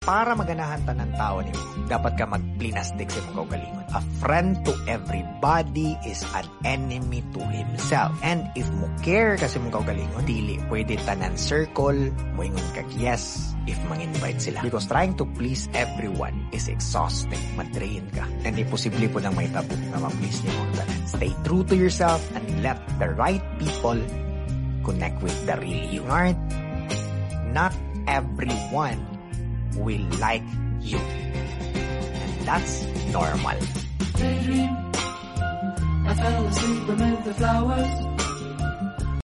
para maganahan ng tao nimo, dapat ka magplinastik sa mong kaugalingon. A friend to everybody is an enemy to himself. And if mo care kasi mong kaugalingon, dili pwede tanan circle, moingon kag yes if mang-invite sila. Because trying to please everyone is exhausting. Madrain ka. And imposible po nang may tabo na ma-please niyo ang tanan. Stay true to yourself and let the right people connect with the real you. Not everyone will like you. And that's normal. Daydream, I fell asleep amid the flowers.